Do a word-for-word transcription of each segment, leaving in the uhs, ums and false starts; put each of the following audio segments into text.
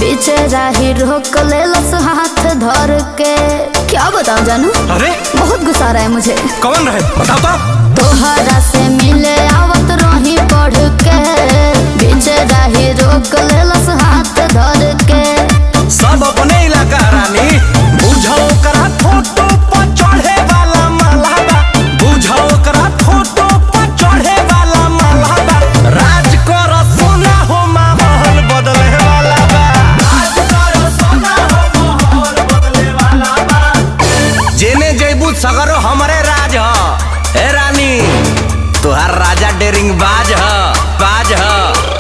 पीछे राही रोक ले लस हाथ धर के। क्या बताऊं जानू, अरे बहुत गुस्सा आ रहा है मुझे। कौन रहे बताओ तो। तोहरा से मिले आवत रही पढ़ के, पीछे राही रोक ले लस हाथ धर के। सब अपने इलाका रानी, बुझो करा फोटो पर चढ़े वाला मालाबा, बुझो करा फोटो पर चढ़े वाला मालाबा। राज कर सोना हो माहौल बदले वाला बा, राज कर सोना हो माहौल बदले वाला बा। जेने जैबू सगरो हमरे राज ह, ए रानी तुहार राजा डेरिंग बाज ह, बाज ह।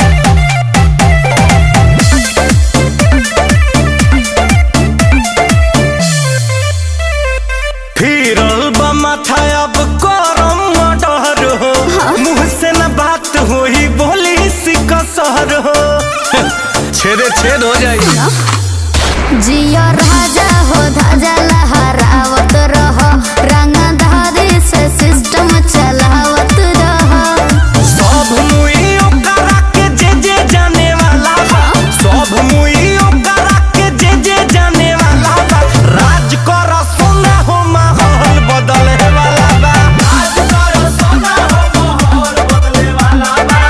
फिरल बा माथा अब करम डर हो, मुँह से न बात होई बोली सिकसर हो, छेदे छेद हो जाई। जिया राजा हो धाजा लहरावत रहो, रंगधारी से सिस्टम चलावत रहो। सब मुई ओकरा के जे जे जाने वाला बा, सब मुई ओकरा के जे जे जाने वाला बा। राज कर सोना हो माहौल बदले वाला बा, राज कर सोना हो माहौल बदले वाला बा।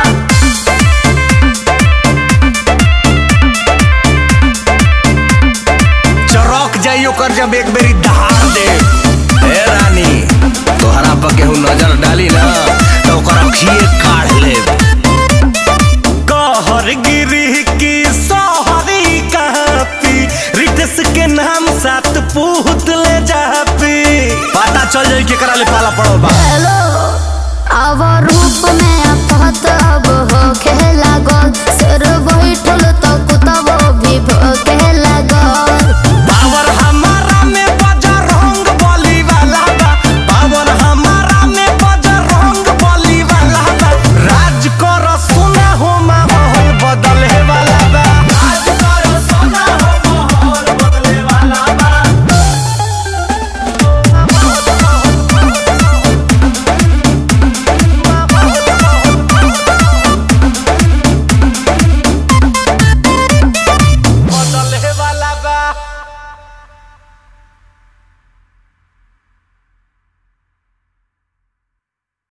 चौक जाई ओकर जब एक बेरी दहाड़ दे, ए रानी तोहरा पर केहू नजर डाली ना तो ओकर अखिए काढ़ ले। कहर गिरी की सोहरी कहती, रितेश के नाम साथ पूत ले जापी, पता चल जाई केकरा ले पाला पड़ल बा। हेलो अब रूप में आपत अब हो खेला गोल, सिर बैठल तो